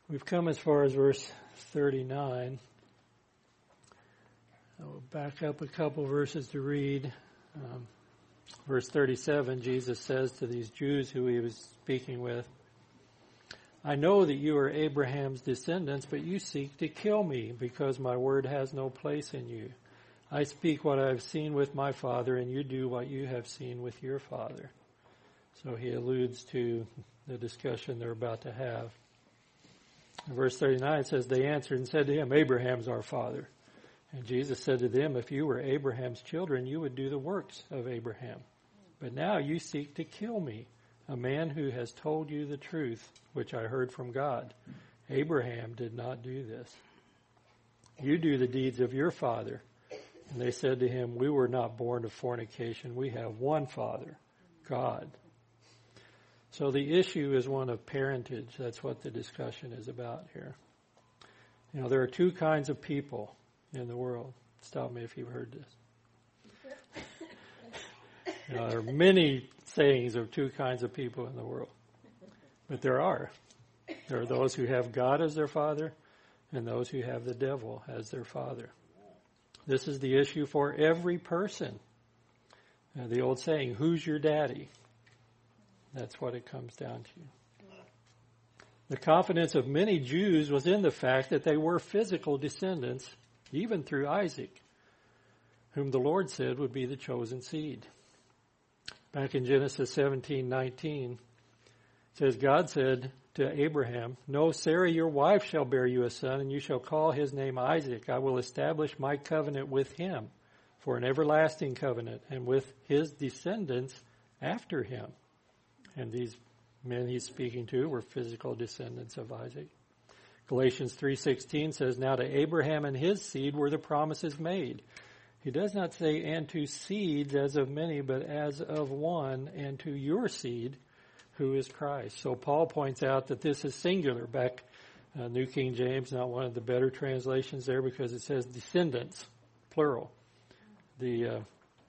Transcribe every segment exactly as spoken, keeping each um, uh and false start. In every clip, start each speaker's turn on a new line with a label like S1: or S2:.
S1: We've come as far as verse thirty-nine. I'll back up a couple verses to read. Um, verse thirty-seven, Jesus says to these Jews who he was speaking with, I know that you are Abraham's descendants, but you seek to kill me because my word has no place in you. I speak what I have seen with my father, and you do what you have seen with your father. So he alludes to the discussion they're about to have. In verse thirty-nine says, they answered and said to him, Abraham's our father. And Jesus said to them, if you were Abraham's children, you would do the works of Abraham. But now you seek to kill me, a man who has told you the truth, which I heard from God. Abraham did not do this. You do the deeds of your father. And they said to him, we were not born of fornication. We have one Father, God. So the issue is one of parentage. That's what the discussion is about here. You know, there are two kinds of people in the world. Stop me if you've heard this. You know, there are many sayings of two kinds of people in the world. But there are. There are those who have God as their father and those who have the devil as their father. This is the issue for every person. Uh, the old saying, who's your daddy? That's what it comes down to. The confidence of many Jews was in the fact that they were physical descendants, even through Isaac, whom the Lord said would be the chosen seed. Back in Genesis seventeen nineteen, it says, God said to Abraham, no, Sarah, your wife, shall bear you a son, and you shall call his name Isaac. I will establish my covenant with him for an everlasting covenant, and with his descendants after him. And these men he's speaking to were physical descendants of Isaac. Galatians three sixteen says, now to Abraham and his seed were the promises made. He does not say, and to seeds as of many, but as of one, and to your seed, who is Christ. So Paul points out that this is singular. Back uh, New King James, not one of the better translations there, because it says descendants, plural. The uh,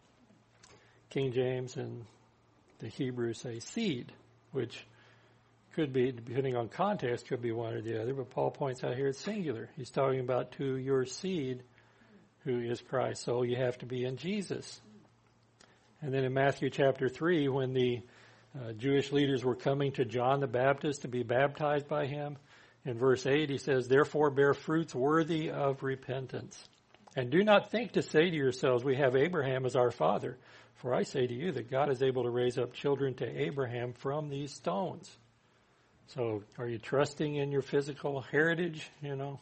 S1: King James and the Hebrew say seed, which could be, depending on context, could be one or the other. But Paul points out here it's singular. He's talking about to your seed, who is Christ. So you have to be in Jesus. And then in Matthew chapter three, when the Uh, Jewish leaders were coming to John the Baptist to be baptized by him. In verse eight, he says, therefore bear fruits worthy of repentance. And do not think to say to yourselves, we have Abraham as our father. For I say to you that God is able to raise up children to Abraham from these stones. So are you trusting in your physical heritage? You know,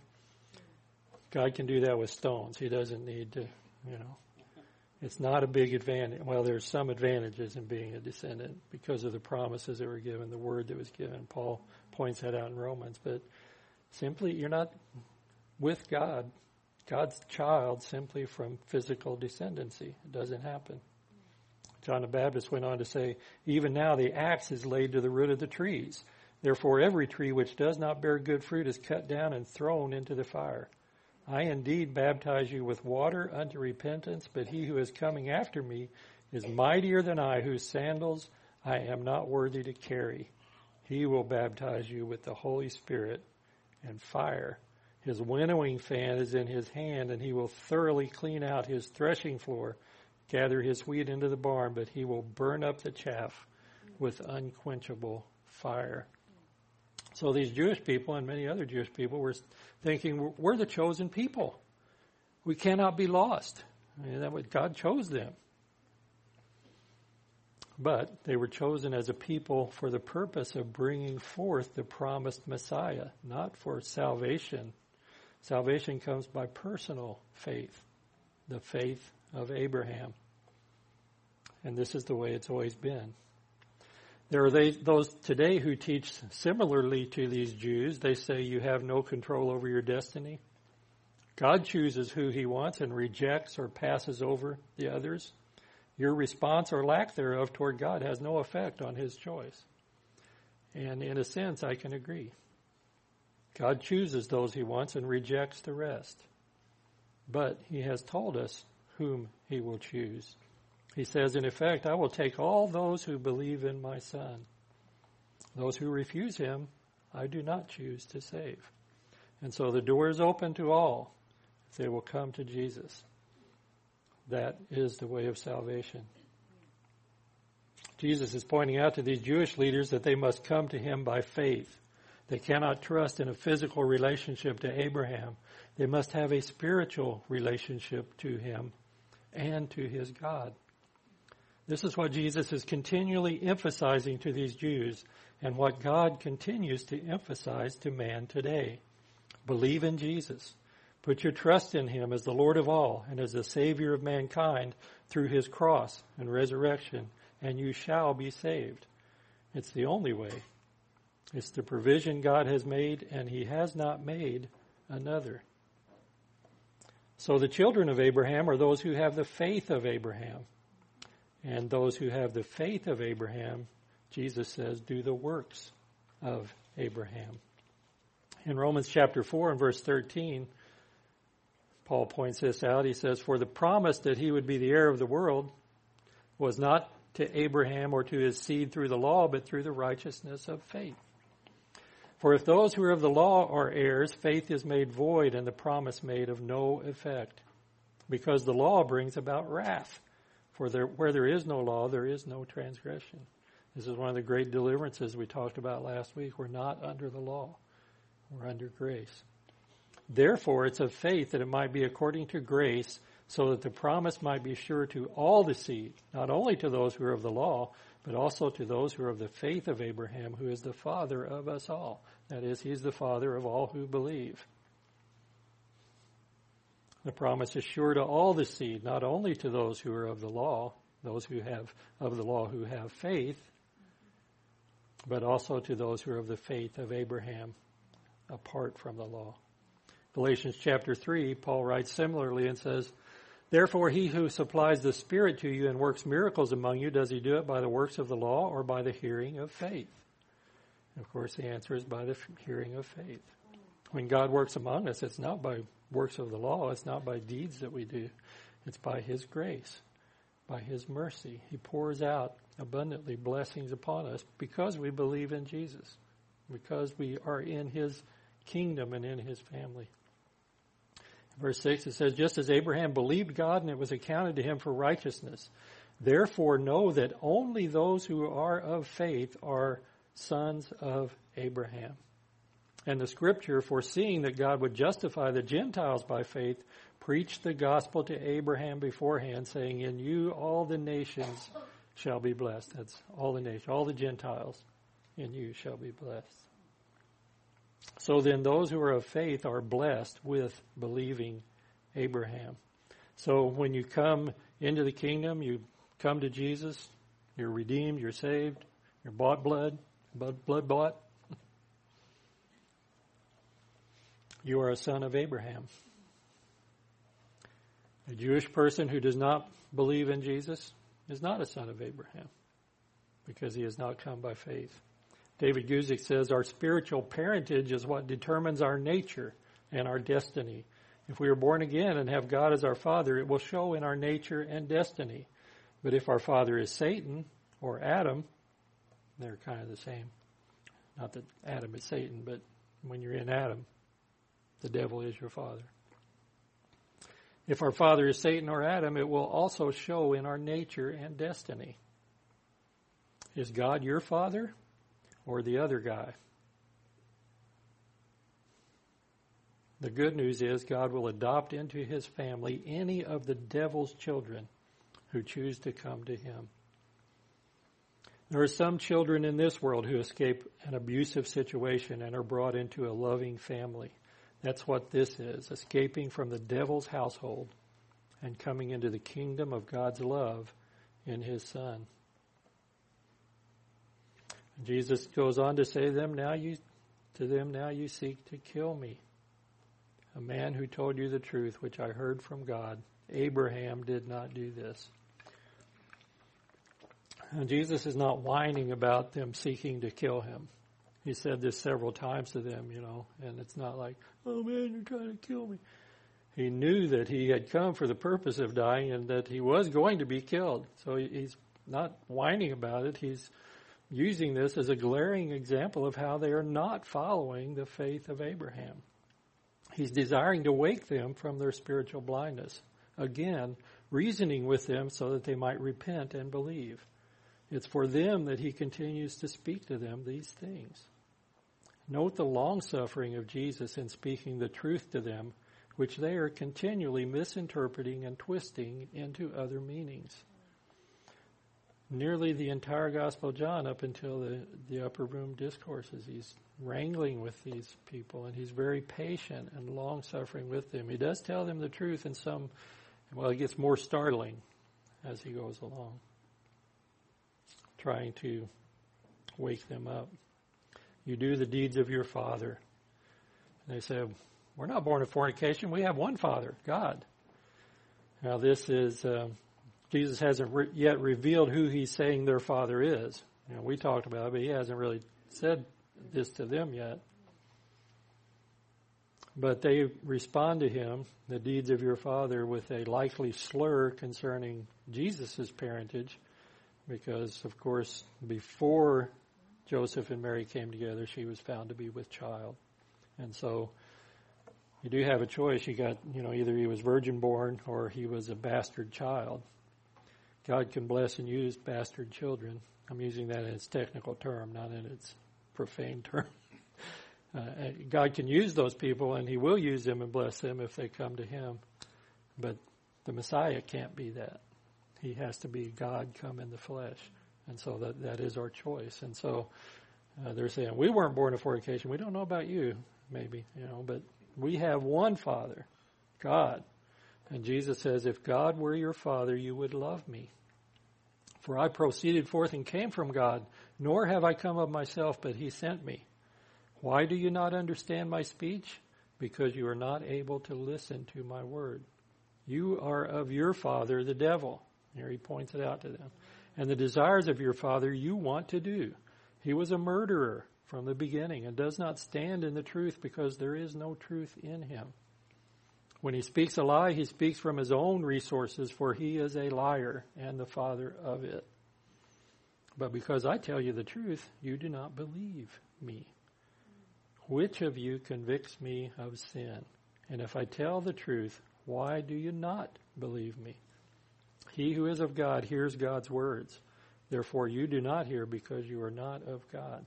S1: God can do that with stones. He doesn't need to, you know. It's not a big advantage. Well, there's some advantages in being a descendant because of the promises that were given, the word that was given. Paul points that out in Romans. But simply, you're not with God, God's child, simply from physical descendancy. It doesn't happen. John the Baptist went on to say, even now the axe is laid to the root of the trees. Therefore, every tree which does not bear good fruit is cut down and thrown into the fire. I indeed baptize you with water unto repentance, but he who is coming after me is mightier than I, whose sandals I am not worthy to carry. He will baptize you with the Holy Spirit and fire. His winnowing fan is in his hand, and he will thoroughly clean out his threshing floor, gather his wheat into the barn, but he will burn up the chaff with unquenchable fire. So these Jewish people and many other Jewish people were thinking, we're the chosen people. We cannot be lost. I mean, that what God chose them. But they were chosen as a people for the purpose of bringing forth the promised Messiah, not for salvation. Salvation comes by personal faith, the faith of Abraham. And this is the way it's always been. There are they, those today who teach similarly to these Jews. They say you have no control over your destiny. God chooses who he wants and rejects or passes over the others. Your response or lack thereof toward God has no effect on his choice. And in a sense, I can agree. God chooses those he wants and rejects the rest. But he has told us whom he will choose. He says, in effect, I will take all those who believe in my Son. Those who refuse him, I do not choose to save. And so the door is open to all if they will come to Jesus. That is the way of salvation. Jesus is pointing out to these Jewish leaders that they must come to him by faith. They cannot trust in a physical relationship to Abraham. They must have a spiritual relationship to him and to his God. This is what Jesus is continually emphasizing to these Jews and what God continues to emphasize to man today. Believe in Jesus. Put your trust in him as the Lord of all and as the Savior of mankind through his cross and resurrection, and you shall be saved. It's the only way. It's the provision God has made, and he has not made another. So the children of Abraham are those who have the faith of Abraham. And those who have the faith of Abraham, Jesus says, do the works of Abraham. In Romans chapter four and verse thirteen, Paul points this out. He says, for the promise that he would be the heir of the world was not to Abraham or to his seed through the law, but through the righteousness of faith. For if those who are of the law are heirs, faith is made void and the promise made of no effect, because the law brings about wrath. For there, where there is no law, there is no transgression. This is one of the great deliverances we talked about last week. We're not under the law. We're under grace. Therefore, it's of faith that it might be according to grace, so that the promise might be sure to all the seed, not only to those who are of the law, but also to those who are of the faith of Abraham, who is the father of us all. That is, he's the father of all who believe. The promise is sure to all the seed, not only to those who are of the law, those who have of the law who have faith, but also to those who are of the faith of Abraham, apart from the law. Galatians chapter three, Paul writes similarly and says, therefore he who supplies the Spirit to you and works miracles among you, does he do it by the works of the law or by the hearing of faith? And of course, the answer is by the hearing of faith. When God works among us, it's not by works of the law. It's not by deeds that we do. It's by his grace, by his mercy. He pours out abundantly blessings upon us because we believe in Jesus, because we are in his kingdom and in his family. Verse six, it says, just as Abraham believed God and it was accounted to him for righteousness, therefore know that only those who are of faith are sons of Abraham. And the scripture, foreseeing that God would justify the Gentiles by faith, preached the gospel to Abraham beforehand, saying, in you all the nations shall be blessed. That's all the nations, all the Gentiles in you shall be blessed. So then those who are of faith are blessed with believing Abraham. So when you come into the kingdom, you come to Jesus, you're redeemed, you're saved, you're bought blood, blood, blood bought. You are a son of Abraham. A Jewish person who does not believe in Jesus is not a son of Abraham because he has not come by faith. David Guzik says, our spiritual parentage is what determines our nature and our destiny. If we are born again and have God as our father, it will show in our nature and destiny. But if our father is Satan or Adam, they're kind of the same. Not that Adam is Satan, but when you're in Adam, the devil is your father. If our father is Satan or Adam, it will also show in our nature and destiny. Is God your father or the other guy? The good news is God will adopt into his family any of the devil's children who choose to come to him. There are some children in this world who escape an abusive situation and are brought into a loving family. That's what this is, escaping from the devil's household and coming into the kingdom of God's love in his Son. Jesus goes on to say to them, now you, to them, now you seek to kill me, a man who told you the truth, which I heard from God. Abraham did not do this. And Jesus is not whining about them seeking to kill him. He said this several times to them, you know, and it's not like, oh man, you're trying to kill me. He knew that he had come for the purpose of dying and that he was going to be killed. So he's not whining about it. He's using this as a glaring example of how they are not following the faith of Abraham. He's desiring to wake them from their spiritual blindness. Again, reasoning with them so that they might repent and believe. It's for them that he continues to speak to them these things. Note the long-suffering of Jesus in speaking the truth to them, which they are continually misinterpreting and twisting into other meanings. Nearly the entire Gospel of John, up until the, the upper room discourses, he's wrangling with these people, and he's very patient and long-suffering with them. He does tell them the truth in some, well, it gets more startling as he goes along, trying to wake them up. You do the deeds of your father. And they say, we're not born of fornication. We have one Father, God. Now this is, uh, Jesus hasn't re- yet revealed who he's saying their Father is. You know, we talked about it, but he hasn't really said this to them yet. But they respond to him, the deeds of your father, with a likely slur concerning Jesus' parentage, because, of course, before Joseph and Mary came together, she was found to be with child. And so you do have a choice. You got, you know, either he was virgin born or he was a bastard child. God can bless and use bastard children. I'm using that in its technical term, not in its profane term. Uh, God can use those people, and he will use them and bless them if they come to him. But the Messiah can't be that. He has to be God come in the flesh. And so that that is our choice. And so uh, they're saying, we weren't born of fornication. We don't know about you, maybe, you know, but we have one Father, God. And Jesus says, if God were your Father, you would love me. For I proceeded forth and came from God, nor have I come of myself, but he sent me. Why do you not understand my speech? Because you are not able to listen to my word. You are of your father, the devil. Here he points it out to them. And the desires of your father you want to do. He was a murderer from the beginning and does not stand in the truth because there is no truth in him. When he speaks a lie, he speaks from his own resources, for he is a liar and the father of it. But because I tell you the truth, you do not believe me. Which of you convicts me of sin? And if I tell the truth, why do you not believe me? He who is of God hears God's words. Therefore you do not hear because you are not of God.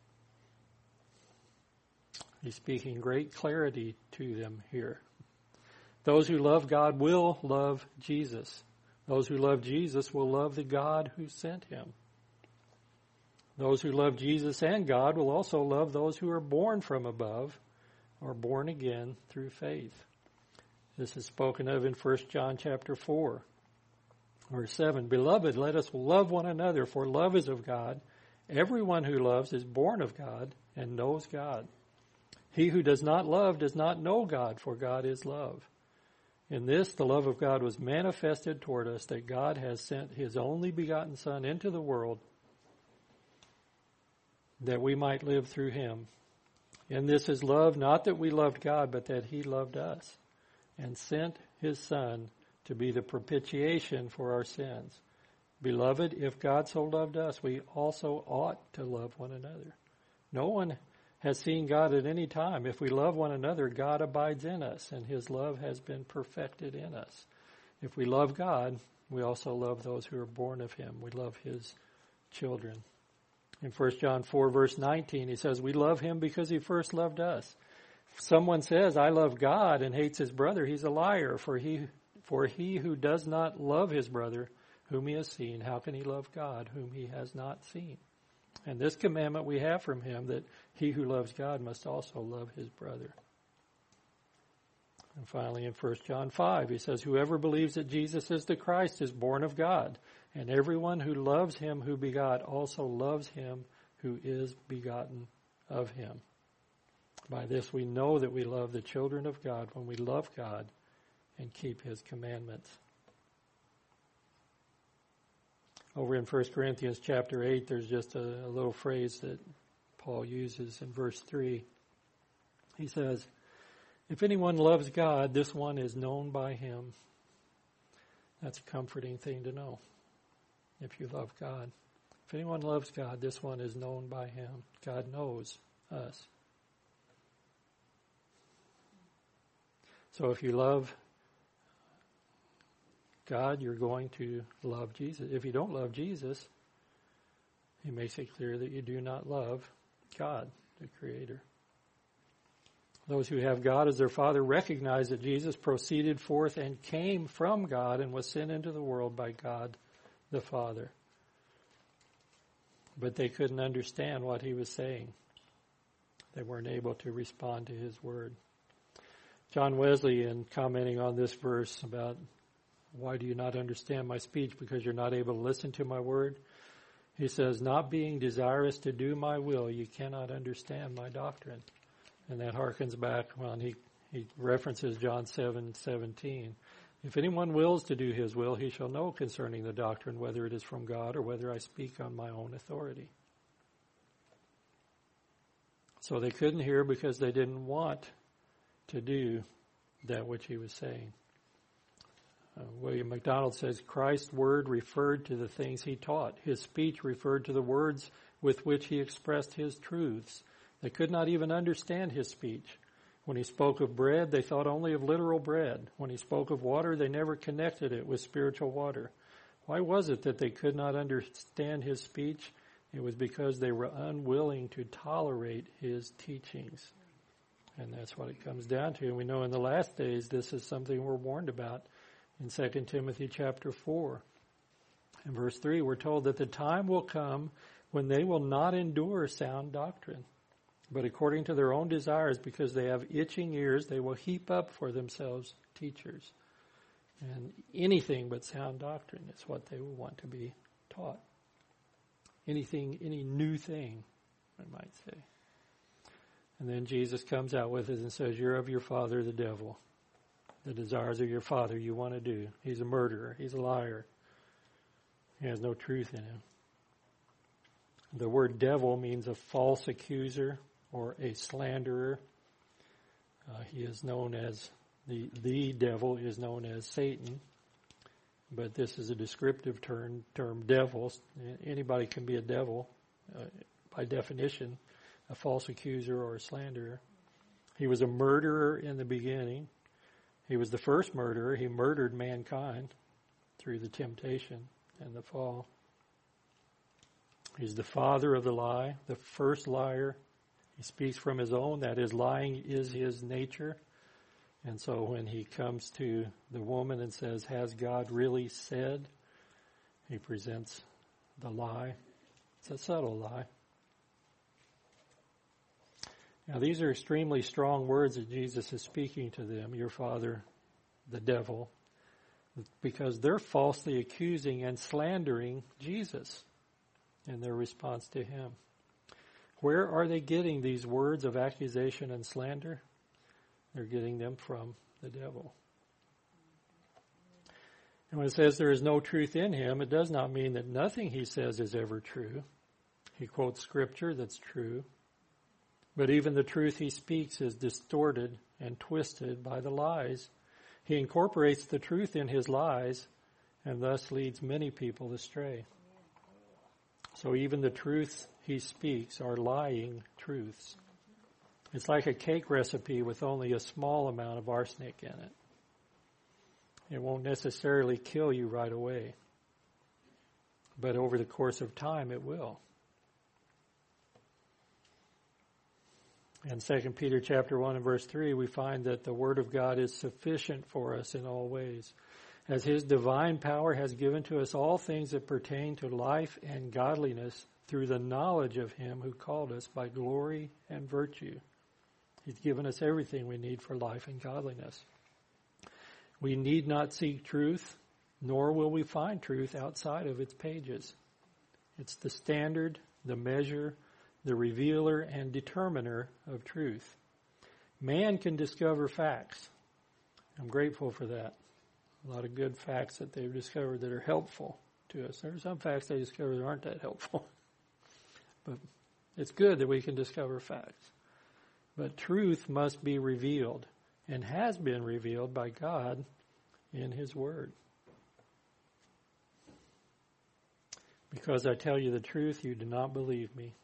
S1: He's speaking great clarity to them here. Those who love God will love Jesus. Those who love Jesus will love the God who sent him. Those who love Jesus and God will also love those who are born from above or born again through faith. This is spoken of in First John chapter four, verse seven. Beloved, let us love one another, for love is of God. Everyone who loves is born of God and knows God. He who does not love does not know God, for God is love. In this, the love of God was manifested toward us, that God has sent his only begotten Son into the world, that we might live through him. And this is love, not that we loved God, but that he loved us and sent his Son to be the propitiation for our sins. Beloved, if God so loved us, we also ought to love one another. No one has seen God at any time. If we love one another, God abides in us, and his love has been perfected in us. If we love God, we also love those who are born of him. We love his children. In First John four, verse nineteen, he says, we love him because he first loved us. If someone says, I love God, and hates his brother, he's a liar. For he, for he who does not love his brother, whom he has seen, how can he love God, whom he has not seen? And this commandment we have from him, that he who loves God must also love his brother. And finally, in First John five, he says, whoever believes that Jesus is the Christ is born of God. And everyone who loves him who begot also loves him who is begotten of him. By this we know that we love the children of God, when we love God and keep his commandments. Over in First Corinthians chapter eight, there's just a, a little phrase that Paul uses in verse three. He says, if anyone loves God, this one is known by him. That's a comforting thing to know. If you love God, If anyone loves God, this one is known by him. God knows us. So if you love God, you're going to love Jesus. If you don't love Jesus, he makes it clear that you do not love God, the Creator. Those who have God as their Father recognize that Jesus proceeded forth and came from God and was sent into the world by God the Father. But they couldn't understand what he was saying. They weren't able to respond to his word. John Wesley, in commenting on this verse about why do you not understand my speech, because you're not able to listen to my word, he says, not being desirous to do my will, you cannot understand my doctrine. And that harkens back when he, he references John seven seventeen. If anyone wills to do his will, he shall know concerning the doctrine, whether it is from God or whether I speak on my own authority. So they couldn't hear because they didn't want to do that which he was saying. Uh, William MacDonald says, Christ's word referred to the things he taught. His speech referred to the words with which he expressed his truths. They could not even understand his speech. When he spoke of bread, they thought only of literal bread. When he spoke of water, they never connected it with spiritual water. Why was it that they could not understand his speech? It was because they were unwilling to tolerate his teachings. And that's what it comes down to. And we know in the last days this is something we're warned about. In Second Timothy chapter four, in verse three, we're told that the time will come when they will not endure sound doctrine, but according to their own desires, because they have itching ears, they will heap up for themselves teachers. And anything but sound doctrine is what they will want to be taught. Anything, any new thing, I might say. And then Jesus comes out with it and says, you're of your father, the devil. The desires of your father you want to do. He's a murderer. He's a liar. He has no truth in him. The word devil means a false accuser or a slanderer. Uh, he is known as, the, the devil is known as Satan. But this is a descriptive term, term devil. Anybody can be a devil, uh, by definition, a false accuser or a slanderer. He was a murderer in the beginning. He was the first murderer. He murdered mankind through the temptation and the fall. He's the father of the lie, the first liar. He speaks from his own. That is, lying is his nature. And so when he comes to the woman and says, has God really said? He presents the lie. It's a subtle lie. Now, these are extremely strong words that Jesus is speaking to them, your father, the devil, because they're falsely accusing and slandering Jesus in their response to him. Where are they getting these words of accusation and slander? They're getting them from the devil. And when it says there is no truth in him, it does not mean that nothing he says is ever true. He quotes scripture that's true. But even the truth he speaks is distorted and twisted by the lies. He incorporates the truth in his lies and thus leads many people astray. So even the truths he speaks are lying truths. It's like a cake recipe with only a small amount of arsenic in it. It won't necessarily kill you right away, but over the course of time it will. In Second Peter chapter one and verse three, we find that the Word of God is sufficient for us in all ways, as His divine power has given to us all things that pertain to life and godliness through the knowledge of Him who called us by glory and virtue. He's given us everything we need for life and godliness. We need not seek truth, nor will we find truth outside of its pages. It's the standard, the measure, the revealer and determiner of truth. Man can discover facts. I'm grateful for that. A lot of good facts that they've discovered that are helpful to us. There are some facts they discover that aren't that helpful. But it's good that we can discover facts. But truth must be revealed and has been revealed by God in His Word. Because I tell you the truth, you do not believe me.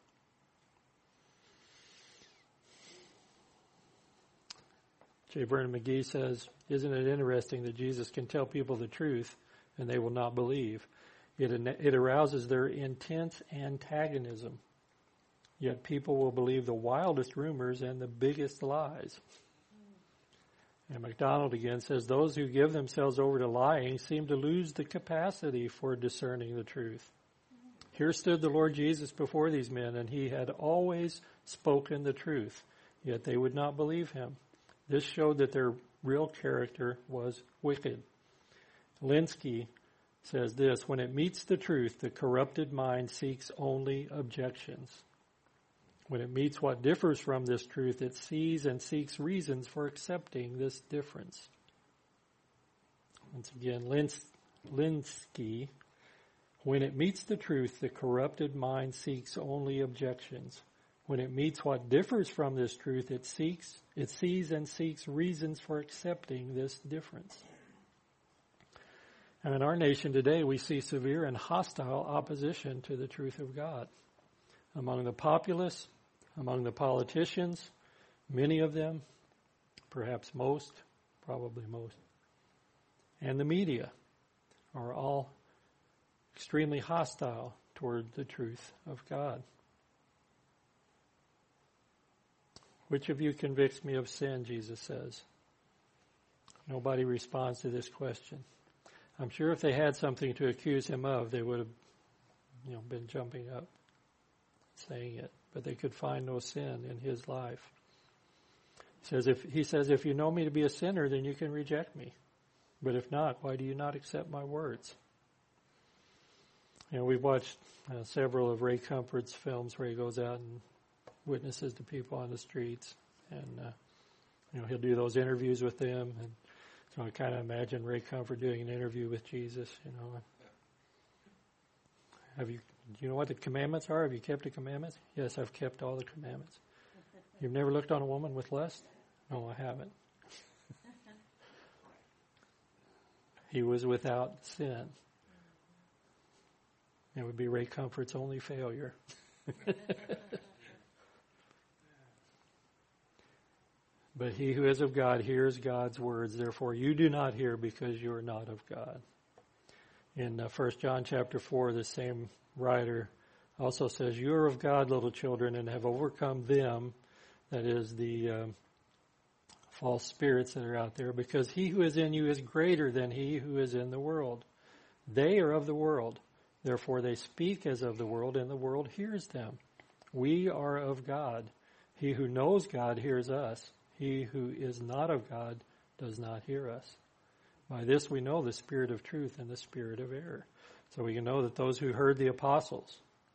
S1: J. Vernon McGee says, isn't it interesting that Jesus can tell people the truth and they will not believe? It, it arouses their intense antagonism. Yet people will believe the wildest rumors and the biggest lies. And MacDonald again says, those who give themselves over to lying seem to lose the capacity for discerning the truth. Here stood the Lord Jesus before these men, and he had always spoken the truth, yet they would not believe him. This showed that their real character was wicked. Linsky says this, when it meets the truth, the corrupted mind seeks only objections. When it meets what differs from this truth, it sees and seeks reasons for accepting this difference. Once again, Lins, Linsky, when it meets the truth, the corrupted mind seeks only objections. When it meets what differs from this truth, it seeks, it sees and seeks reasons for accepting this difference. And in our nation today, we see severe and hostile opposition to the truth of God. Among the populace, among the politicians, many of them, perhaps most, probably most, and the media are all extremely hostile toward the truth of God. Which of you convicts me of sin, Jesus says. Nobody responds to this question. I'm sure if they had something to accuse him of, they would have, you know, been jumping up, saying it. But they could find no sin in his life. He says, if, he says, if you know me to be a sinner, then you can reject me. But if not, why do you not accept my words? You know, we've watched uh, several of Ray Comfort's films where he goes out and witnesses to people on the streets. And, uh, you know, he'll do those interviews with them. And so I kind of imagine Ray Comfort doing an interview with Jesus, you know. Have you, do you know what the commandments are? Have you kept the commandments? Yes, I've kept all the commandments. You've never looked on a woman with lust? No, I haven't. He was without sin. It would be Ray Comfort's only failure. But he who is of God hears God's words. Therefore, you do not hear because you are not of God. In uh, First John chapter four, the same writer also says, you are of God, little children, and have overcome them, that is the um, false spirits that are out there, because he who is in you is greater than he who is in the world. They are of the world. Therefore, they speak as of the world, and the world hears them. We are of God. He who knows God hears us. He who is not of God does not hear us. By this we know the spirit of truth and the spirit of error. So we can know that those who heard the apostles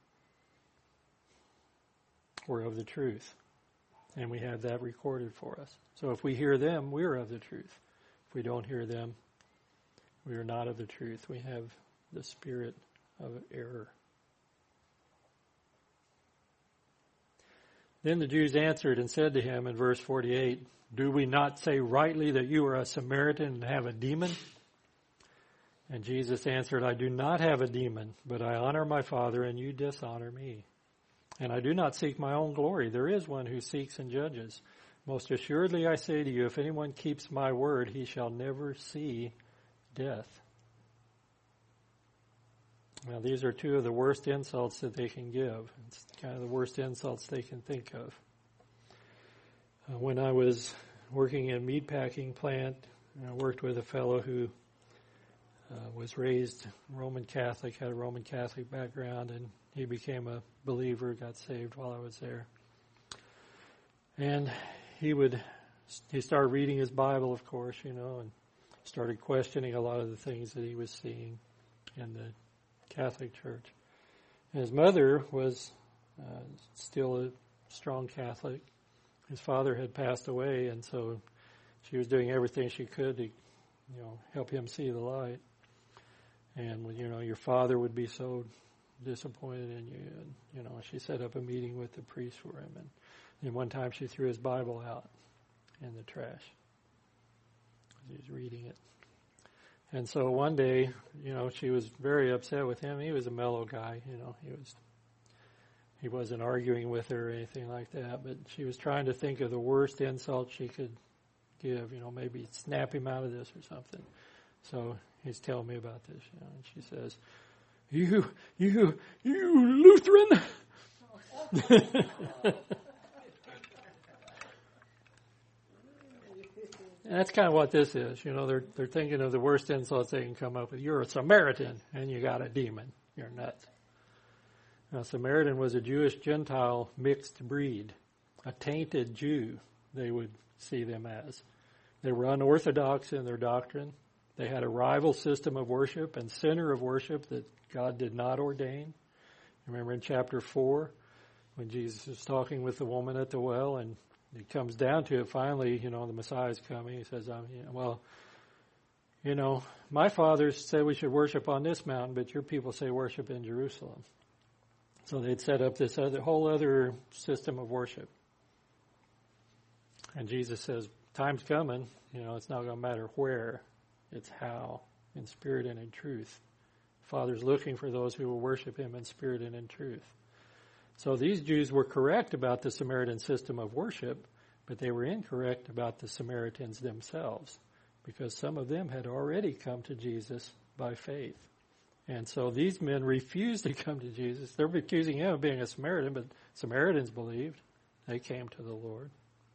S1: were of the truth. And we have that recorded for us. So if we hear them, we're of the truth. If we don't hear them, we are not of the truth. We have the spirit of error. Then the Jews answered and said to him in verse forty-eight, do we not say rightly that you are a Samaritan and have a demon? And Jesus answered, I do not have a demon, but I honor my Father, and you dishonor me. And I do not seek my own glory. There is one who seeks and judges. Most assuredly I say to you, if anyone keeps my word, he shall never see death. Now, these are two of the worst insults that they can give. It's kind of the worst insults they can think of. Uh, when I was working in a meatpacking plant, I worked with a fellow who uh, was raised Roman Catholic, had a Roman Catholic background, and he became a believer, got saved while I was there. And he would, he started reading his Bible, of course, you know, and started questioning a lot of the things that he was seeing in the Catholic Church. And his mother was uh, still a strong Catholic. His father had passed away, and so she was doing everything she could to, you know, help him see the light. And, you know, your father would be so disappointed in you. And, you know, she set up a meeting with the priest for him. And, and one time she threw his Bible out in the trash. He was reading it. And so one day, you know, she was very upset with him. He was a mellow guy, you know. He was, he wasn't arguing with her or anything like that. But she was trying to think of the worst insult she could give. You know, maybe snap him out of this or something. So he's telling me about this, you know. And she says, "You, you, you Lutheran." And that's kind of what this is. You know, they're they're thinking of the worst insults they can come up with. You're a Samaritan, and you got a demon. You're nuts. Now, Samaritan was a Jewish Gentile mixed breed, a tainted Jew, they would see them as. They were unorthodox in their doctrine. They had a rival system of worship and center of worship that God did not ordain. Remember in chapter four, when Jesus is talking with the woman at the well, and it comes down to it finally, you know, the Messiah's coming. He says, um, yeah, well, you know, my fathers said we should worship on this mountain, but your people say worship in Jerusalem. So they'd set up this other whole other system of worship. And Jesus says, time's coming, you know, it's not going to matter where, it's how, in spirit and in truth. The Father's looking for those who will worship him in spirit and in truth. So these Jews were correct about the Samaritan system of worship, but they were incorrect about the Samaritans themselves, because some of them had already come to Jesus by faith. And so these men refused to come to Jesus. They're accusing him of being a Samaritan, but Samaritans believed. They came to the Lord.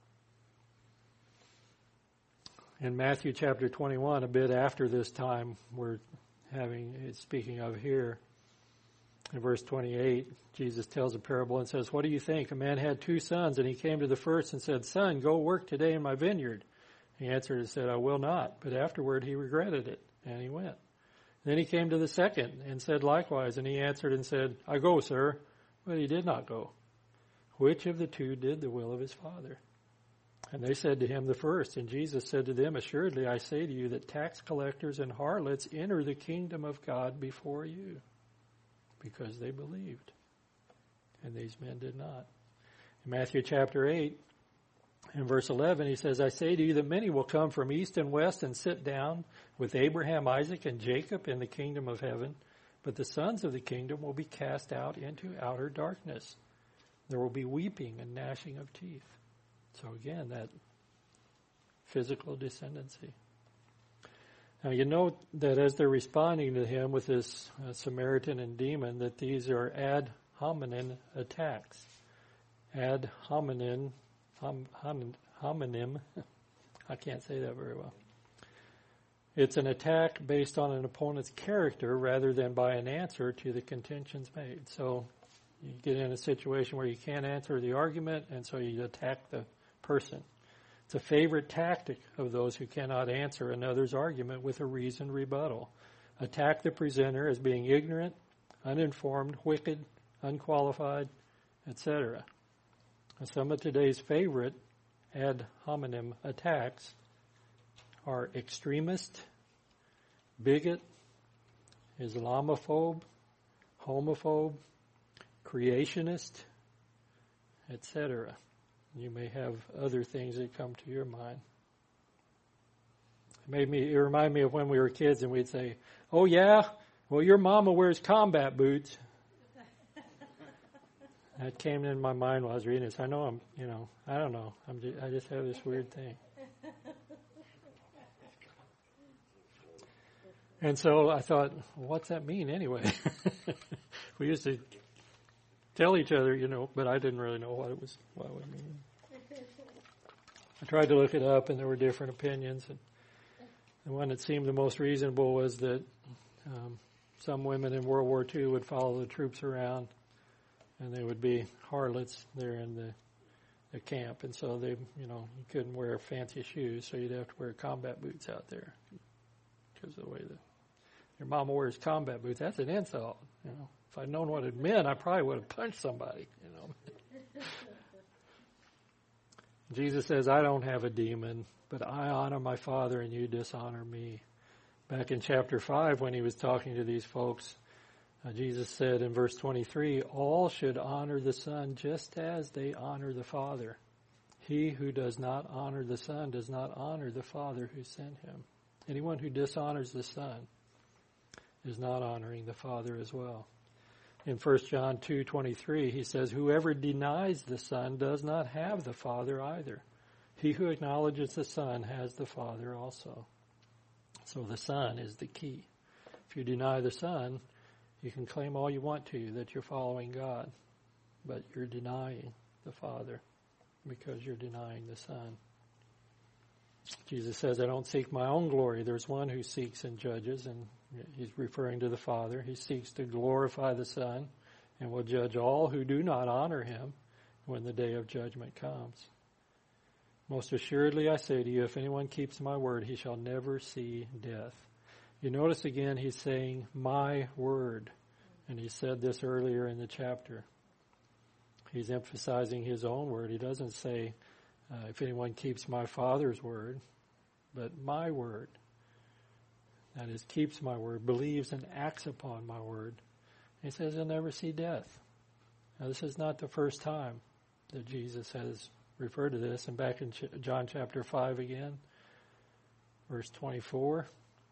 S1: In Matthew chapter twenty-one, a bit after this time we're having, speaking of here, in verse twenty-eight, Jesus tells a parable and says, "What do you think? A man had two sons, and he came to the first and said, 'Son, go work today in my vineyard.' He answered and said, 'I will not.' But afterward he regretted it, and he went. Then he came to the second and said likewise, and he answered and said, 'I go, sir.' But he did not go. Which of the two did the will of his father?" And they said to him, "The first." And Jesus said to them, "Assuredly I say to you that tax collectors and harlots enter the kingdom of God before you." Because they believed, and these men did not. In Matthew chapter eight, in verse eleven, he says, "I say to you that many will come from east and west and sit down with Abraham, Isaac, and Jacob in the kingdom of heaven, but the sons of the kingdom will be cast out into outer darkness. There will be weeping and gnashing of teeth." So again, that physical descendancy. Now you note that as they're responding to him with this uh, Samaritan and demon, that these are ad hominem attacks. Ad hominem, hom, hom, homonym, I can't say that very well. It's an attack based on an opponent's character rather than by an answer to the contentions made. So you get in a situation where you can't answer the argument, and so you attack the person. It's a favorite tactic of those who cannot answer another's argument with a reasoned rebuttal. Attack the presenter as being ignorant, uninformed, wicked, unqualified, et cetera. Some of today's favorite ad hominem attacks are extremist, bigot, Islamophobe, homophobe, creationist, et cetera. You may have other things that come to your mind. It made me. It reminded me of when we were kids, and we'd say, "Oh yeah, well your mama wears combat boots." That came in my mind while I was reading this. I know I'm. You know, I don't know. I'm. Just, I just have this weird thing. And so I thought, well, what's that mean anyway? We used to tell each other, you know, but I didn't really know what it was, what it would mean. I tried to look it up, and there were different opinions. And the one that seemed the most reasonable was that um, some women in World War Two would follow the troops around, and they would be harlots there in the, the camp. And so they, you know, you couldn't wear fancy shoes, so you'd have to wear combat boots out there because of the way that your mama wears combat boots. That's an insult, you know. If I'd known what it meant, I probably would have punched somebody, you know. Jesus says, "I don't have a demon, but I honor my Father and you dishonor me." Back in chapter five, when he was talking to these folks, uh, Jesus said in verse twenty-three, "All should honor the Son just as they honor the Father. He who does not honor the Son does not honor the Father who sent him." Anyone who dishonors the Son is not honoring the Father as well. In First John two twenty-three, he says, whoever denies the Son does not have the Father either. He who acknowledges the Son has the Father also. So the Son is the key. If you deny the Son, you can claim all you want to that you're following God, but you're denying the Father because you're denying the Son. Jesus says, I don't seek my own glory. There's one who seeks and judges, and he's referring to the Father. He seeks to glorify the Son and will judge all who do not honor him when the day of judgment comes. Most assuredly I say to you, if anyone keeps my word, he shall never see death. You notice again he's saying, my word. And he said this earlier in the chapter. He's emphasizing his own word. He doesn't say, uh, if anyone keeps my Father's word, but my word. That is, keeps my word, believes and acts upon my word. He says he'll never see death. Now, this is not the first time that Jesus has referred to this. And back in John chapter five again, verse twenty-four,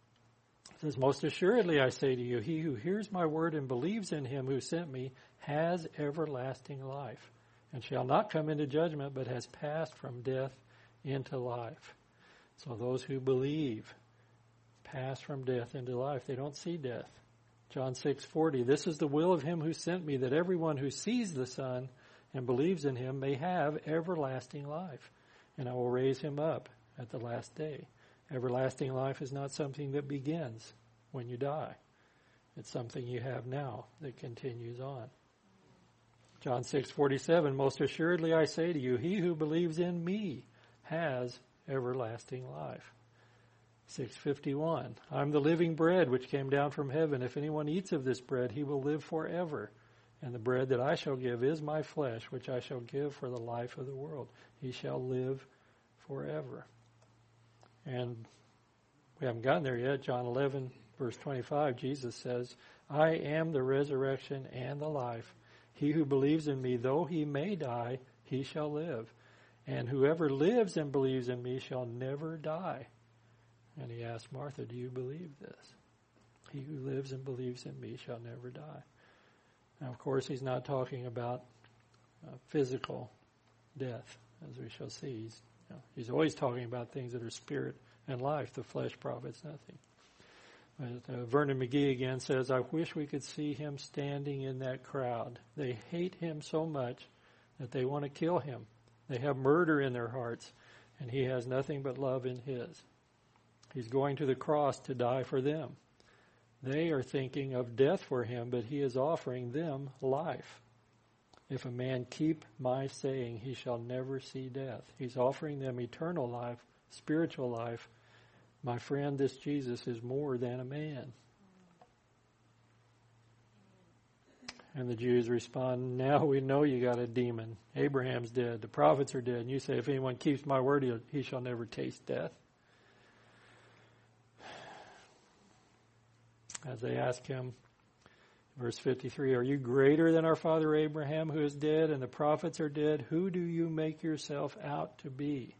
S1: it says, most assuredly I say to you, he who hears my word and believes in him who sent me has everlasting life, and shall not come into judgment, but has passed from death into life. So those who believe pass from death into life. They don't see death. John six forty, this is the will of him who sent me, that everyone who sees the Son and believes in him may have everlasting life, and I will raise him up at the last day. Everlasting life is not something that begins when you die. It's something you have now that continues on. John six forty-seven, most assuredly I say to you, he who believes in me has everlasting life. six fifty-one, I'm the living bread which came down from heaven. If anyone eats of this bread, he will live forever. And the bread that I shall give is my flesh, which I shall give for the life of the world. He shall live forever. And we haven't gotten there yet. John eleven, verse twenty-five, Jesus says, I am the resurrection and the life. He who believes in me, though he may die, he shall live. And whoever lives and believes in me shall never die. And he asked Martha, do you believe this? He who lives and believes in me shall never die. Now, of course, he's not talking about uh, physical death, as we shall see. He's, you know, he's always talking about things that are spirit and life. The flesh profits nothing. But, uh, Vernon McGee again says, I wish we could see him standing in that crowd. They hate him so much that they want to kill him. They have murder in their hearts, and he has nothing but love in his. He's going to the cross to die for them. They are thinking of death for him, but he is offering them life. If a man keep my saying, he shall never see death. He's offering them eternal life, spiritual life. My friend, this Jesus is more than a man. And the Jews respond, now we know you got a demon. Abraham's dead. The prophets are dead. And you say, if anyone keeps my word, he shall never taste death. As they ask him, verse fifty-three, are you greater than our father Abraham, who is dead, and the prophets are dead? Who do you make yourself out to be?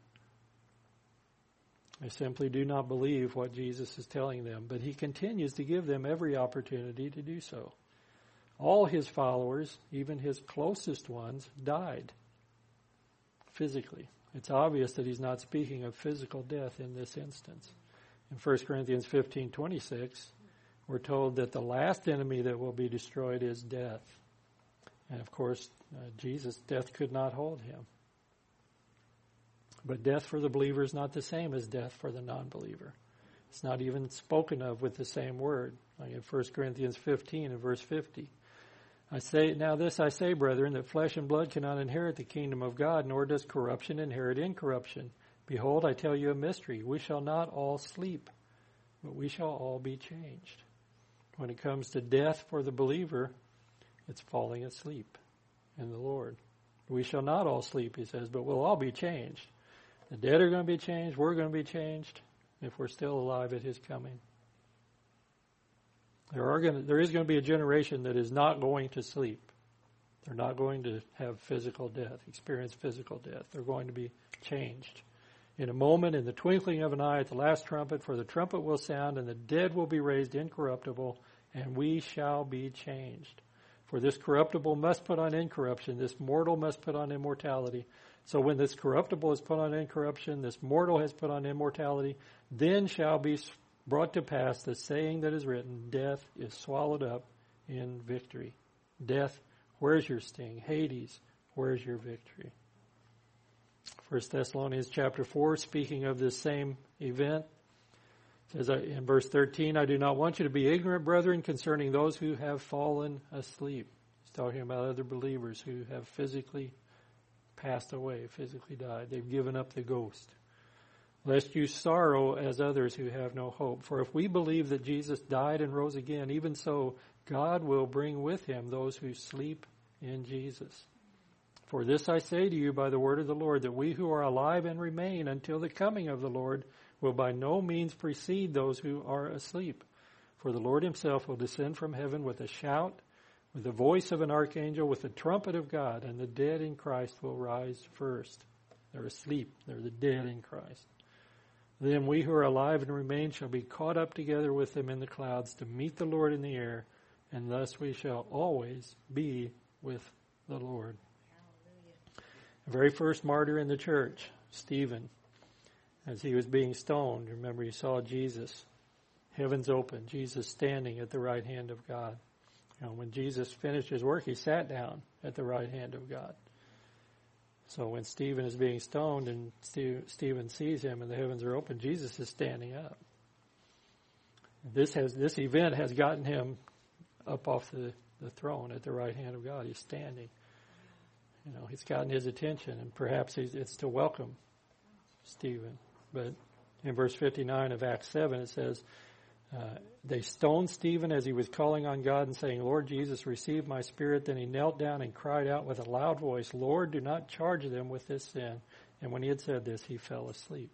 S1: They simply do not believe what Jesus is telling them, but he continues to give them every opportunity to do so. All his followers, even his closest ones, died physically. It's obvious that he's not speaking of physical death in this instance. In First Corinthians fifteen twenty-six, we're told that the last enemy that will be destroyed is death. And of course, uh, Jesus, death could not hold him. But death for the believer is not the same as death for the non-believer. It's not even spoken of with the same word. Like in First Corinthians fifteen and verse fifty. I say, now this I say, brethren, that flesh and blood cannot inherit the kingdom of God, nor does corruption inherit incorruption. Behold, I tell you a mystery. We shall not all sleep, but we shall all be changed. When it comes to death for the believer, it's falling asleep in the Lord. We shall not all sleep, he says, but we'll all be changed. The dead are going to be changed. We're going to be changed if we're still alive at his coming. There are going to, there is going to be a generation that is not going to sleep. They're not going to have physical death, experience physical death. They're going to be changed In a moment, in the twinkling of an eye, at the last trumpet, for the trumpet will sound, and the dead will be raised incorruptible, and we shall be changed. For this corruptible must put on incorruption, this mortal must put on immortality. So when this corruptible is put on incorruption, this mortal has put on immortality, then shall be brought to pass the saying that is written, death is swallowed up in victory. Death, where's your sting? Hades, where's your victory? First Thessalonians chapter four, speaking of this same event, says in verse thirteen, I do not want you to be ignorant, brethren, concerning those who have fallen asleep. He's talking about other believers who have physically passed away, physically died. They've given up the ghost. Lest you sorrow as others who have no hope. For if we believe that Jesus died and rose again, even so God will bring with him those who sleep in Jesus. For this I say to you by the word of the Lord, that we who are alive and remain until the coming of the Lord will by no means precede those who are asleep. For the Lord himself will descend from heaven with a shout, with the voice of an archangel, with the trumpet of God, and the dead in Christ will rise first. They're asleep. They're the dead in Christ. Then we who are alive and remain shall be caught up together with them in the clouds to meet the Lord in the air, and thus we shall always be with the Lord. The very first martyr in the church, Stephen, as he was being stoned, remember he saw Jesus, heavens open, Jesus standing at the right hand of God. You know, when Jesus finished his work, he sat down at the right hand of God. So when Stephen is being stoned and Stephen sees him and the heavens are open, Jesus is standing up. This has this event has gotten him up off the, the throne at the right hand of God. He's standing. You know, he's gotten his attention, and perhaps he's, it's to welcome Stephen. But in verse fifty-nine of Acts seven, it says, uh, they stoned Stephen as he was calling on God and saying, Lord Jesus, receive my spirit. Then he knelt down and cried out with a loud voice, Lord, do not charge them with this sin. And when he had said this, he fell asleep.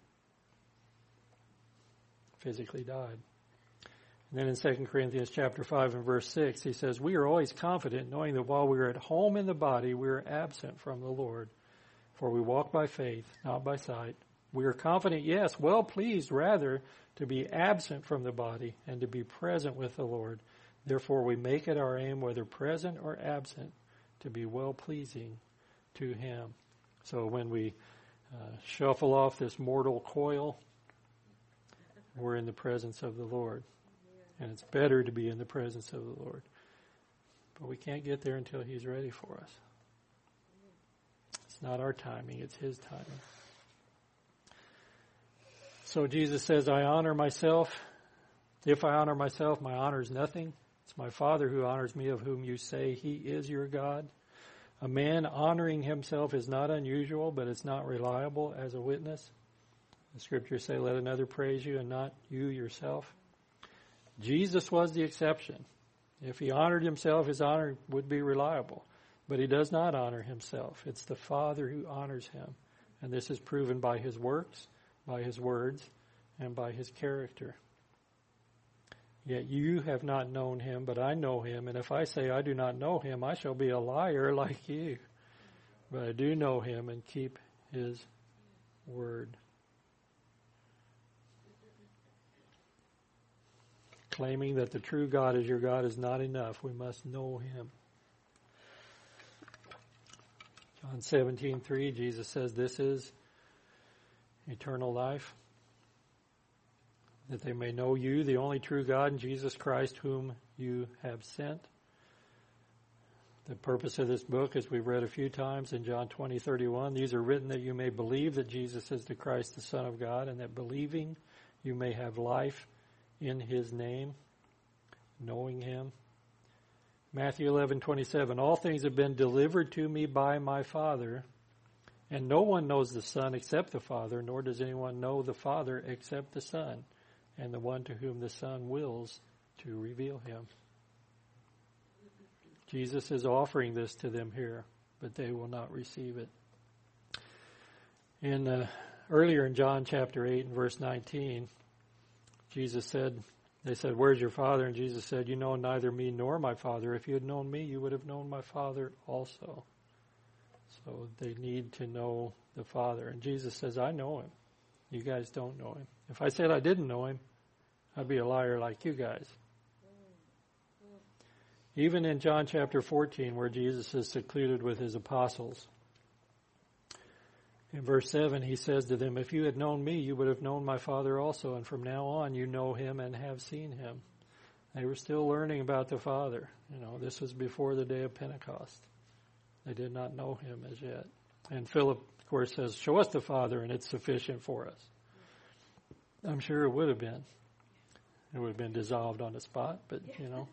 S1: Physically died. And then in Second Corinthians chapter five and verse six, he says, we are always confident, knowing that while we are at home in the body, we are absent from the Lord. For we walk by faith, not by sight. We are confident, yes, well pleased rather to be absent from the body and to be present with the Lord. Therefore we make it our aim, whether present or absent, to be well-pleasing to him. So when we uh, shuffle off this mortal coil, we're in the presence of the Lord. And it's better to be in the presence of the Lord. But we can't get there until he's ready for us. It's not our timing, it's his timing. So Jesus says, I honor myself. If I honor myself, my honor is nothing. It's my Father who honors me, of whom you say he is your God. A man honoring himself is not unusual, but it's not reliable as a witness. The scriptures say, let another praise you and not you yourself. Jesus was the exception. If he honored himself, his honor would be reliable. But he does not honor himself. It's the Father who honors him. And this is proven by his works, by his words, and by his character. Yet you have not known him, but I know him. And if I say I do not know him, I shall be a liar like you. But I do know him and keep his word. Claiming that the true God is your God is not enough. We must know him. John seventeen three, Jesus says, this is eternal life, that they may know you, the only true God, and Jesus Christ, whom you have sent. The purpose of this book, as we've read a few times in John twenty thirty-one, these are written that you may believe that Jesus is the Christ, the Son of God, and that believing you may have life in his name, knowing him. Matthew eleven twenty-seven, all things have been delivered to me by my Father, and no one knows the Son except the Father, nor does anyone know the Father except the Son, and the one to whom the Son wills to reveal him. Jesus is offering this to them here, but they will not receive it. In uh, earlier in John chapter eight and verse nineteen, Jesus said, they said, where's your Father? And Jesus said, you know neither me nor my Father. If you had known me, you would have known my Father also. So they need to know the Father. And Jesus says, I know him. You guys don't know him. If I said I didn't know him, I'd be a liar like you guys. Even in John chapter fourteen, where Jesus is secluded with his apostles, in verse seven, he says to them, if you had known me, you would have known my Father also, and from now on you know him and have seen him. They were still learning about the Father. You know, this was before the day of Pentecost. They did not know him as yet. And Philip, of course, says, show us the Father, and it's sufficient for us. I'm sure it would have been. It would have been dissolved on the spot, but, you know.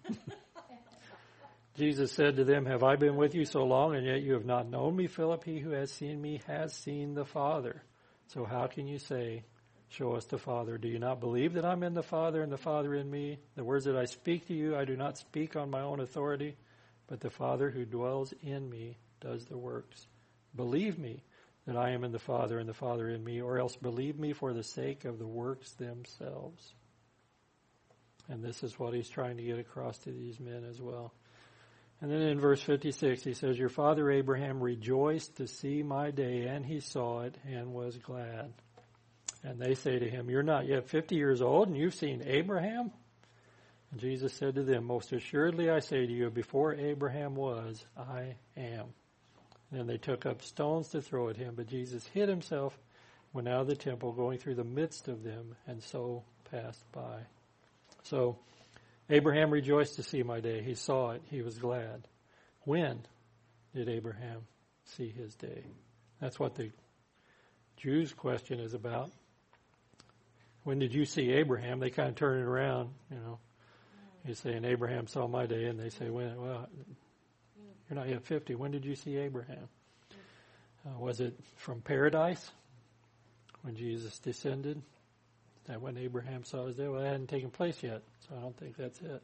S1: Jesus said to them, have I been with you so long, and yet you have not known me, Philip? He who has seen me has seen the Father. So how can you say, show us the Father? Do you not believe that I'm in the Father and the Father in me? The words that I speak to you, I do not speak on my own authority, but the Father who dwells in me does the works. Believe me that I am in the Father and the Father in me, or else believe me for the sake of the works themselves. And this is what he's trying to get across to these men as well. And then in verse fifty-six, he says, your father Abraham rejoiced to see my day, and he saw it and was glad. And they say to him, you're not yet fifty years old, and you've seen Abraham? And Jesus said to them, most assuredly I say to you, before Abraham was, I am. And then they took up stones to throw at him, but Jesus hid himself, went out of the temple, going through the midst of them, and so passed by. So Abraham rejoiced to see my day. He saw it. He was glad. When did Abraham see his day? That's what the Jews' question is about. When did you see Abraham? They kind of turn it around, you know. He's saying, Abraham saw my day, and they say, when? Well, you're not yet fifty. When did you see Abraham? Uh, was it from paradise when Jesus descended? Is that when Abraham saw his day? Well, that hadn't taken place yet, so I don't think that's it.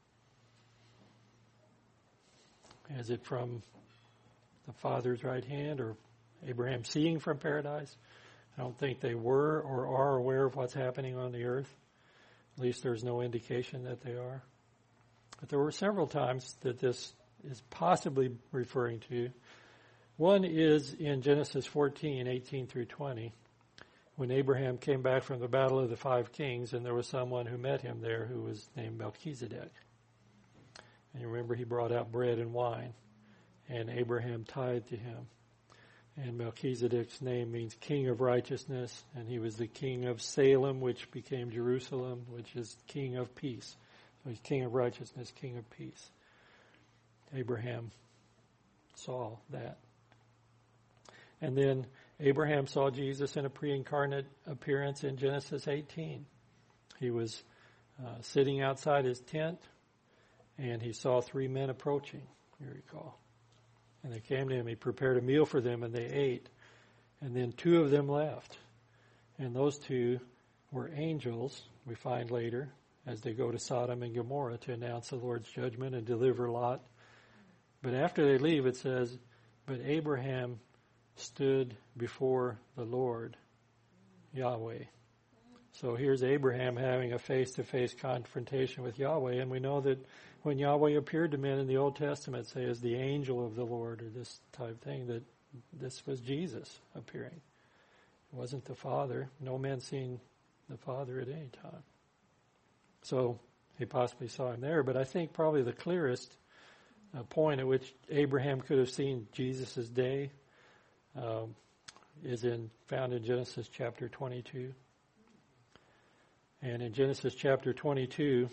S1: Is it from the Father's right hand, or Abraham seeing from paradise? I don't think they were or are aware of what's happening on the earth. At least there's no indication that they are. But there were several times that this is possibly referring to. One is in Genesis fourteen, eighteen through twenty, when Abraham came back from the battle of the five kings, and there was someone who met him there who was named Melchizedek. And you remember he brought out bread and wine, and Abraham tithed to him. And Melchizedek's name means king of righteousness, and he was the king of Salem, which became Jerusalem, which is king of peace. So he's king of righteousness, king of peace. Abraham saw that. And then Abraham saw Jesus in a pre-incarnate appearance in Genesis eighteen. He was uh, sitting outside his tent, and he saw three men approaching, you recall. And they came to him. He prepared a meal for them, and they ate. And then two of them left. And those two were angels, we find later, as they go to Sodom and Gomorrah to announce the Lord's judgment and deliver Lot. But after they leave, it says, but Abraham stood before the Lord, Yahweh. So here's Abraham having a face-to-face confrontation with Yahweh, and we know that when Yahweh appeared to men in the Old Testament, say as the angel of the Lord, or this type thing, that this was Jesus appearing. It wasn't the Father. No man seen the Father at any time. So he possibly saw him there, but I think probably the clearest uh, point at which Abraham could have seen Jesus' day um, is in found in Genesis chapter twenty-two. And in Genesis chapter twenty-two,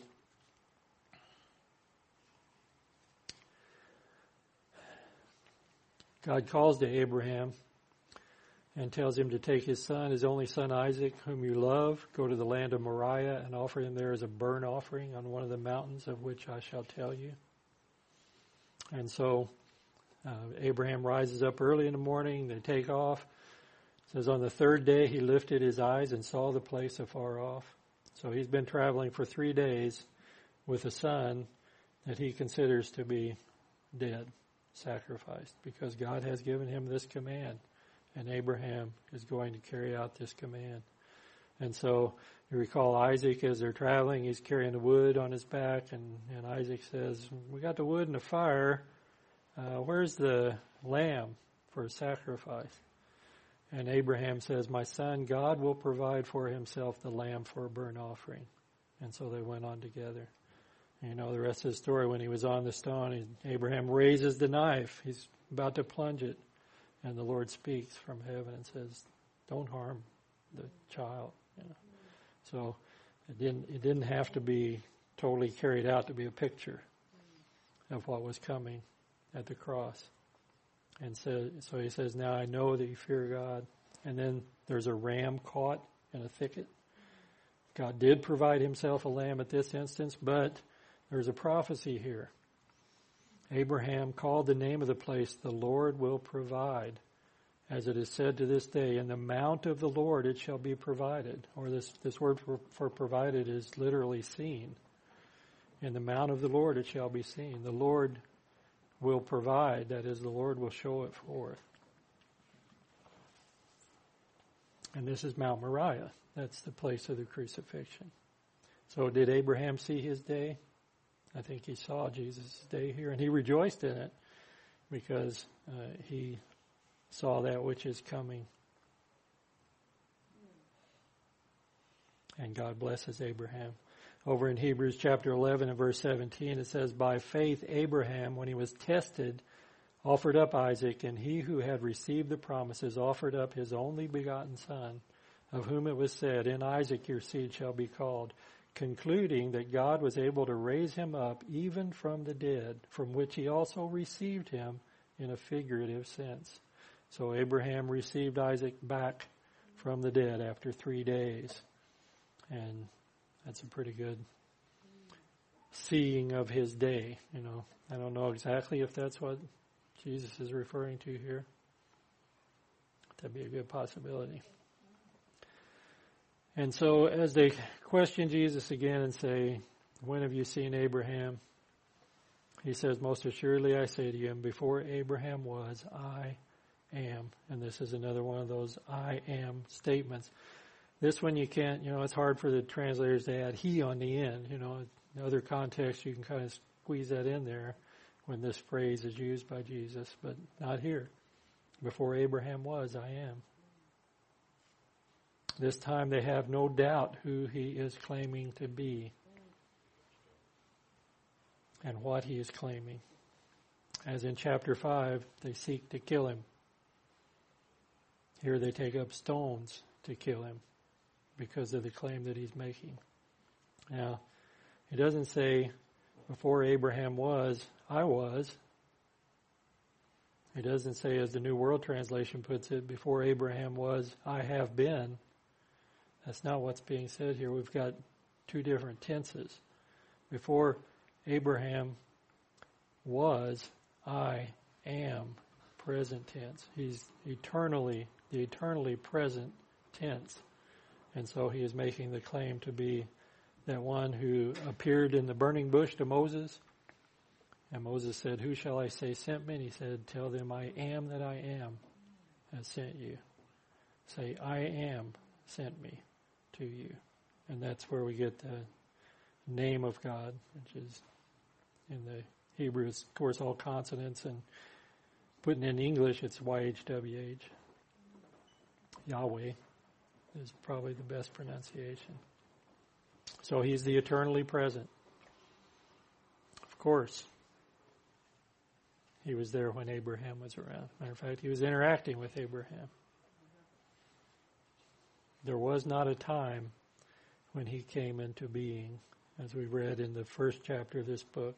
S1: God calls to Abraham and tells him to take his son, his only son Isaac, whom you love, go to the land of Moriah and offer him there as a burnt offering on one of the mountains of which I shall tell you. And so uh, Abraham rises up early in the morning, they take off. It says on the third day he lifted his eyes and saw the place afar off. So he's been traveling for three days with a son that he considers to be dead, sacrificed, because God has given him this command, and Abraham is going to carry out this command. And so you recall Isaac, as they're traveling, he's carrying the wood on his back, and, and Isaac says, we got the wood and the fire, uh, where's the lamb for a sacrifice? And Abraham says, my son, God will provide for himself the lamb for a burnt offering. And so they went on together. And you know the rest of the story. When he was on the stone, Abraham raises the knife. He's about to plunge it. And the Lord speaks from heaven and says, don't harm the child. You know. So it didn't, it didn't have to be totally carried out to be a picture of what was coming at the cross. And so, so he says, now I know that you fear God. And then there's a ram caught in a thicket. God did provide himself a lamb at this instance, but there's a prophecy here. Abraham called the name of the place, the Lord will provide. As it is said to this day, in the mount of the Lord it shall be provided. Or this, this word for, for provided is literally seen. In the mount of the Lord it shall be seen. The Lord will provide, that is, the Lord will show it forth. And this is Mount Moriah. That's the place of the crucifixion. So did Abraham see his day? I think he saw Jesus' day here, and he rejoiced in it because uh, he saw that which is coming. And God blesses Abraham. Over in Hebrews chapter eleven and verse seventeen, it says, by faith Abraham, when he was tested, offered up Isaac, and he who had received the promises offered up his only begotten son, of whom it was said, in Isaac your seed shall be called, concluding that God was able to raise him up even from the dead, from which he also received him in a figurative sense. So Abraham received Isaac back from the dead after three days. And that's a pretty good seeing of his day. You know, I don't know exactly if that's what Jesus is referring to here. That'd be a good possibility. And so as they question Jesus again and say, when have you seen Abraham? He says, most assuredly I say to you, before Abraham was, I am. And this is another one of those I am statements. This one you can't, you know, it's hard for the translators to add he on the end. You know, in other contexts you can kind of squeeze that in there when this phrase is used by Jesus, but not here. Before Abraham was, I am. This time they have no doubt who he is claiming to be and what he is claiming. As in chapter five, they seek to kill him. Here they take up stones to kill him because of the claim that he's making. Now, it doesn't say, before Abraham was, I was. It doesn't say, as the New World Translation puts it, before Abraham was, I have been. That's not what's being said here. We've got two different tenses. Before Abraham was, I am, present tense. He's eternally, the eternally present tense. And so he is making the claim to be that one who appeared in the burning bush to Moses. And Moses said, who shall I say sent me? And he said, tell them I am that I am has sent you. Say, I am sent me to you. And that's where we get the name of God, which is in the Hebrew, it's, of course, all consonants, and putting in English, it's Y H W H. Yahweh is probably the best pronunciation. So he's the eternally present. Of course, he was there when Abraham was around. Matter of fact, he was interacting with Abraham. There was not a time when he came into being, as we read in the first chapter of this book.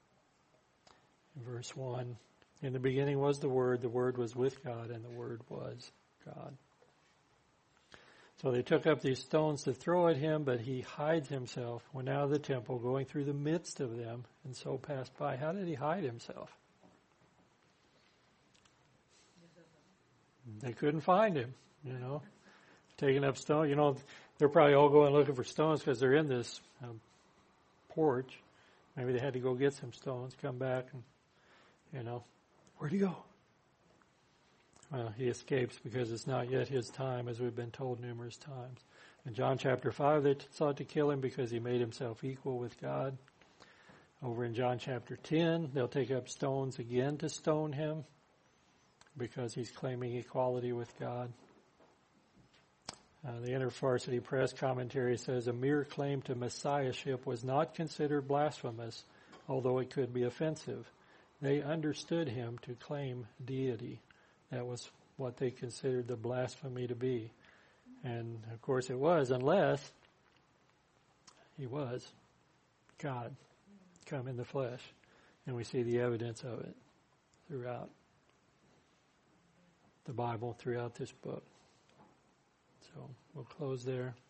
S1: In verse one, in the beginning was the Word, the Word was with God, and the Word was God. So they took up these stones to throw at him, but he hides himself, went out of the temple, going through the midst of them, and so passed by. How did he hide himself? They couldn't find him, you know. Taking up stone, you know, they're probably all going looking for stones because they're in this um, porch. Maybe they had to go get some stones, come back, and, you know, where'd he go? Well, he escapes because it's not yet his time, as we've been told numerous times. In John chapter five, they sought to kill him because he made himself equal with God. Over in John chapter ten, they'll take up stones again to stone him because he's claiming equality with God. Uh, the InterVarsity Press commentary says a mere claim to messiahship was not considered blasphemous, although it could be offensive. They understood him to claim deity. That was what they considered the blasphemy to be. And, of course, it was, unless he was God come in the flesh. And we see the evidence of it throughout the Bible, throughout this book. So we'll close there.